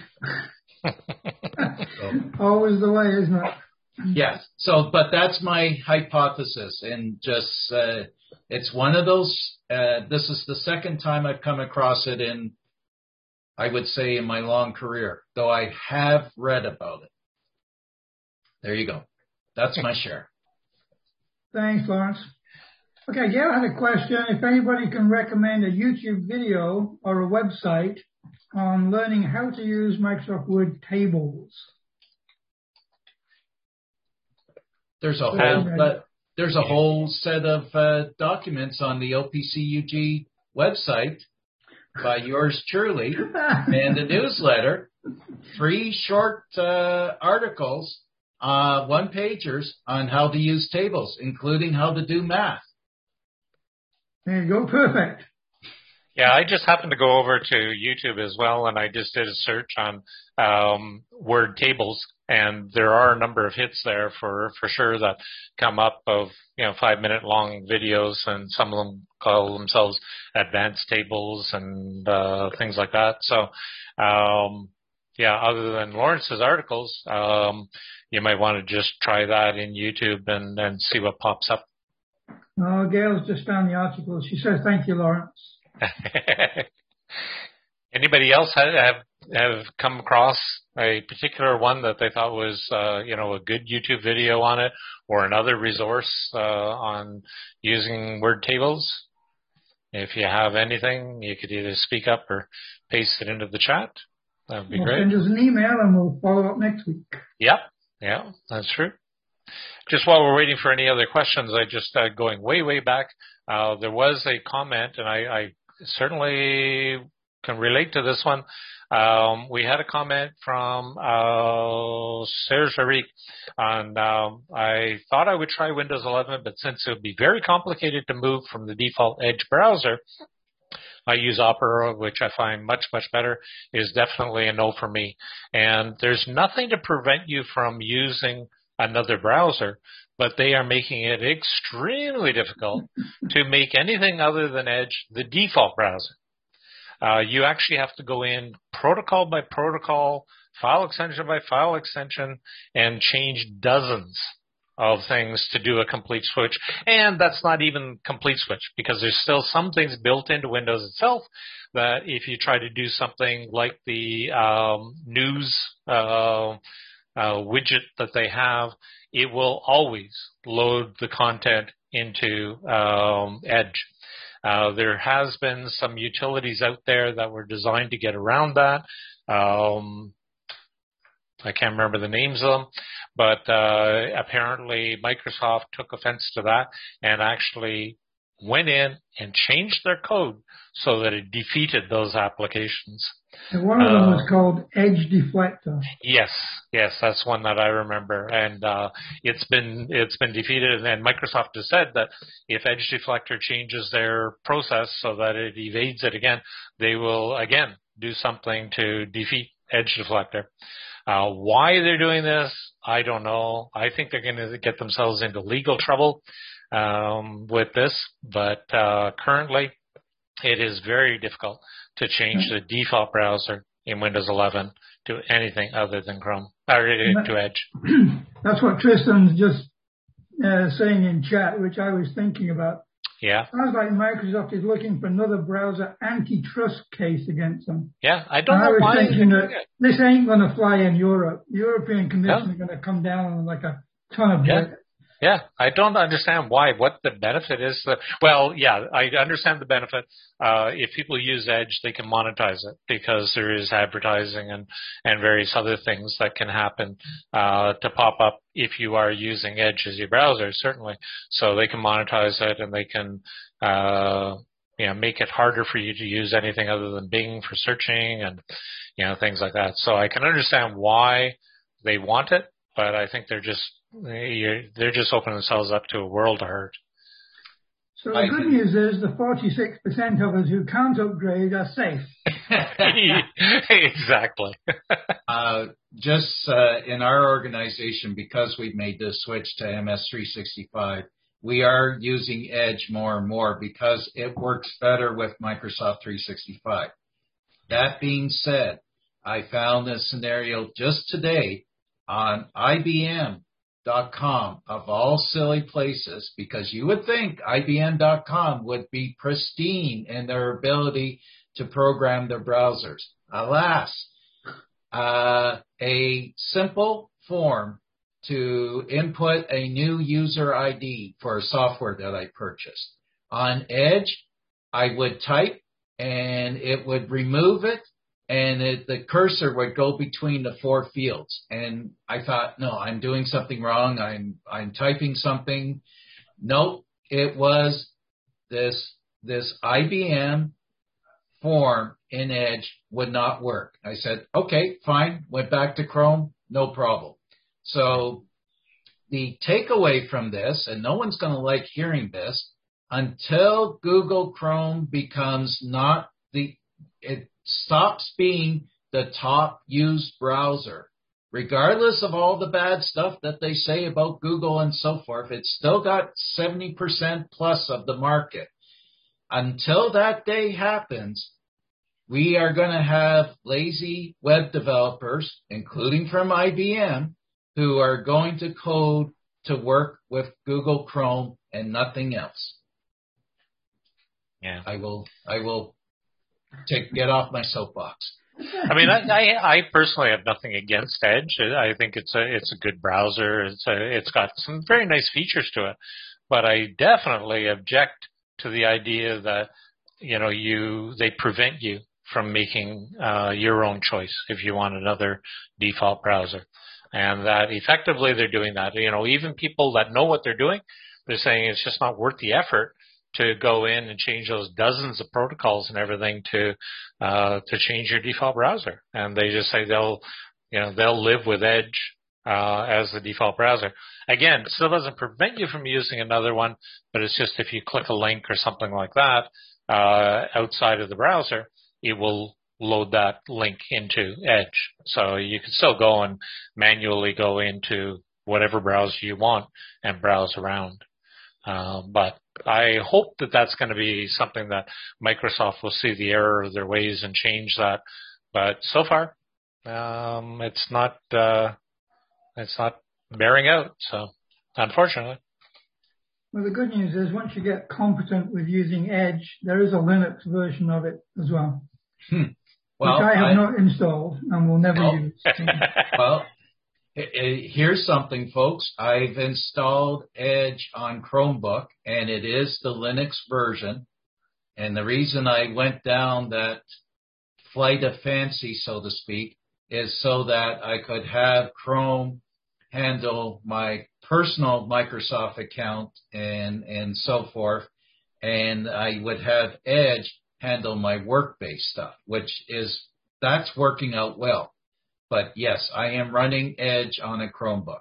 B: Always the way, isn't it?
D: Yes. So, but that's my hypothesis. And just, it's one of those, this is the second time I've come across it in, I would say, in my long career, though I have read about it. There you go. That's my share.
B: Thanks, Lawrence. Okay, Gail had a question. If anybody can recommend a YouTube video or a website on learning how to use Microsoft Word tables.
D: There's a whole set of documents on the OPCUG website by yours truly and the newsletter, 3 short articles, one-pagers on how to use tables, including how to do math.
B: There you go. Perfect.
A: Yeah, I just happened to go over to YouTube as well, and I just did a search on Word tables, And there are a number of hits there for sure that come up of, 5-minute long videos, and some of them call themselves advanced tables and things like that. So, other than Lawrence's articles, you might want to just try that in YouTube and see what pops up.
B: Oh, Gail's just found the article. She says, "Thank you, Lawrence."
A: Anybody else have come across a particular one that they thought was, a good YouTube video on it, or another resource on using word tables? If you have anything, you could either speak up or paste it into the chat. That would be great.
B: Send us an email and we'll follow up next week.
A: Yep. Yeah, that's true. Just while we're waiting for any other questions, I just going way back. There was a comment, and I certainly can relate to this one. We had a comment from Serge Harik on, I thought I would try Windows 11, but since it would be very complicated to move from the default Edge browser, I use Opera, which I find much better, is definitely a no for me. And there's nothing to prevent you from using another browser, but they are making it extremely difficult to make anything other than Edge the default browser. You actually have to go in protocol by protocol, file extension by file extension, and change dozens of things to do a complete switch. And that's not even complete switch, because there's still some things built into Windows itself that if you try to do something like the news widget that they have, it will always load the content into Edge. There has been some utilities out there that were designed to get around that. I can't remember the names of them, but apparently Microsoft took offense to that and actually went in and changed their code so that it defeated those applications.
B: And one of them was called Edge Deflector.
A: Yes, that's one that I remember, and it's been defeated. And Microsoft has said that if Edge Deflector changes their process so that it evades it again, they will again do something to defeat Edge Deflector. Why they're doing this, I don't know. I think they're going to get themselves into legal trouble with this, but currently it is very difficult to change the default browser in Windows 11 to anything other than Chrome, or to Edge.
B: That's what Tristan's just saying in chat, which I was thinking about.
A: Yeah.
B: Sounds like Microsoft is looking for another browser antitrust case against them.
A: Yeah, I don't know why.
B: I was thinking that this ain't going to fly in Europe. The European Commission is going to come down on like a ton of bricks.
A: Yeah, I don't understand what the benefit is. I understand the benefit. If people use Edge, they can monetize it because there is advertising and various other things that can happen to pop up if you are using Edge as your browser, certainly. So they can monetize it, and they can make it harder for you to use anything other than Bing for searching and things like that. So I can understand why they want it, but I think they're just opening themselves up to a world of hurt.
B: So the good news is the 46% of us who can't upgrade are safe.
A: Exactly.
D: Just in our organization, because we've made this switch to MS365, we are using Edge more and more because it works better with Microsoft 365. That being said, I found this scenario just today on IBM.com, of all silly places, because you would think IBM.com would be pristine in their ability to program their browsers. Alas, a simple form to input a new user ID for software that I purchased. On Edge, I would type and it would remove it, and the cursor would go between the four fields. And I thought, no, I'm doing something wrong. I'm typing something. Nope, it was this IBM form in Edge would not work. I said, okay, fine. Went back to Chrome, no problem. So the takeaway from this, and no one's going to like hearing this, until Google Chrome becomes it stops being the top used browser regardless of all the bad stuff that they say about Google and so forth, it's still got 70% plus of the market. Until that day happens, we are going to have lazy web developers, including from IBM, who are going to code to work with Google Chrome and nothing else.
A: Yeah.
D: I will get off my soapbox.
A: I mean, I personally have nothing against Edge. I think it's a good browser. It's got some very nice features to it, but I definitely object to the idea that they prevent you from making your own choice if you want another default browser, and that effectively they're doing that. Even people that know what they're doing, they're saying it's just not worth the effort to go in and change those dozens of protocols and everything to change your default browser. And they just say they'll live with Edge as the default browser. Again, it still doesn't prevent you from using another one, but it's just if you click a link or something like that outside of the browser, it will load that link into Edge. So you can still go and manually go into whatever browser you want and browse around. But I hope that that's going to be something that Microsoft will see the error of their ways and change that. But so far, it's not bearing out. So unfortunately.
B: Well, the good news is once you get competent with using Edge, there is a Linux version of it as well,
D: well,
B: which I have not installed and will never use.
D: Well, here's something, folks. I've installed Edge on Chromebook, and it is the Linux version. And the reason I went down that flight of fancy, so to speak, is so that I could have Chrome handle my personal Microsoft account and so forth, and I would have Edge handle my work-based stuff, that's working out well. But yes, I am running Edge on a Chromebook.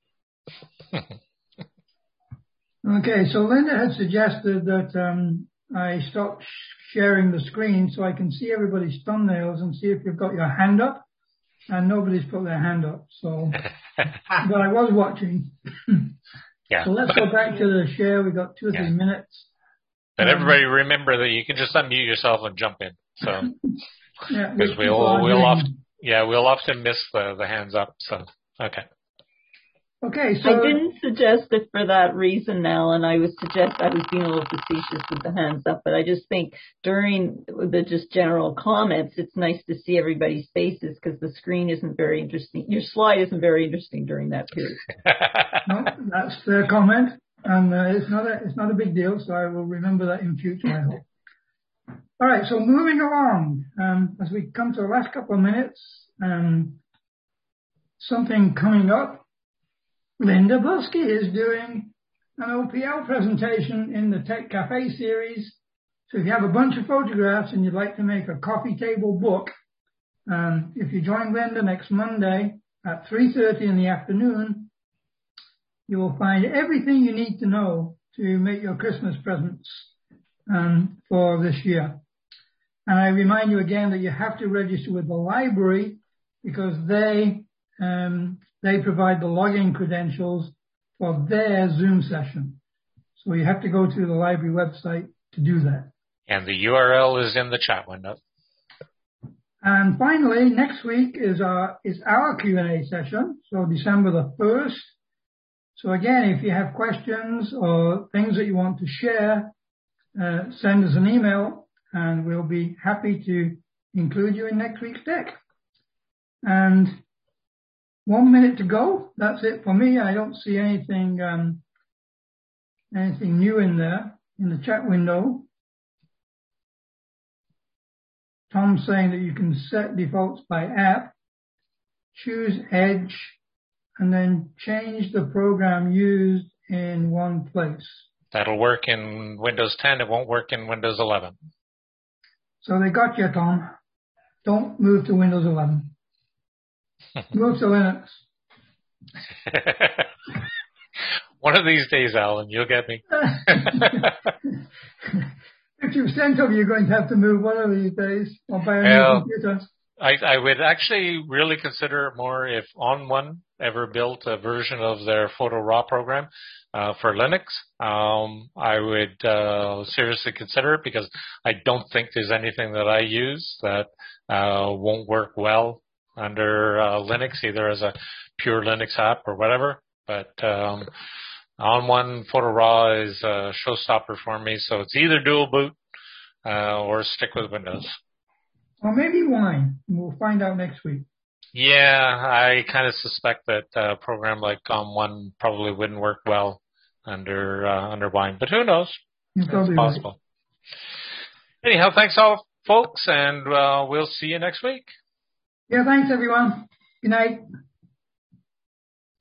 B: Okay, so Linda had suggested that I stop sharing the screen so I can see everybody's thumbnails and see if you've got your hand up. And nobody's put their hand up, so, but I was watching.
A: Yeah.
B: So let's go back to the share. We've got 2 or 3 minutes.
A: But everybody remember that you can just unmute yourself and jump in. So,
B: yeah,
A: because we'll often miss the hands up. So, okay.
B: Okay, so
E: I didn't suggest it for that reason, Alan. I was being a little facetious with the hands up, but I just think during the just general comments, it's nice to see everybody's faces because the screen isn't very interesting. Your slide isn't very interesting during that period.
B: No, that's their comment, and it's not a big deal. So I will remember that in future, I hope. All right, so moving along, as we come to the last couple of minutes, something coming up. Linda Busky is doing an OPL presentation in the Tech Cafe series. So if you have a bunch of photographs and you'd like to make a coffee table book, if you join Linda next Monday at 3:30 in the afternoon, you will find everything you need to know to make your Christmas presents for this year. And I remind you again that you have to register with the library because they provide the login credentials for their Zoom session. So you have to go to the library website to do that.
A: And the URL is in the chat window.
B: And finally, next week is our Q&A session, so December the 1st. So again, if you have questions or things that you want to share, send us an email and we'll be happy to include you in next week's deck. And 1 minute to go. That's it for me. I don't see anything new in there in the chat window. Tom's saying that you can set defaults by app, choose Edge, and then change the program used in one place.
A: That'll work in Windows 10. It won't work in Windows 11.
B: So they got you, Tom. Don't move to Windows 11. Move to Linux.
A: One of these days, Alan, you'll get me.
B: 50% of you are going to have to move one of these days or buy a new computer.
A: I would actually really consider it more if ON1 ever built a version of their Photo Raw program for Linux. I would seriously consider it because I don't think there's anything that I use that won't work well under Linux, either as a pure Linux app or whatever. But ON1 Photo Raw is a showstopper for me, so it's either dual boot or stick with Windows.
B: Or maybe Wine. We'll find out next week.
A: Yeah, I kind of suspect that a program like ON1 probably wouldn't work well under Wine, but who knows? It's possible. Right. Anyhow, thanks all, folks, and we'll see you next week.
B: Yeah, thanks everyone. Good night.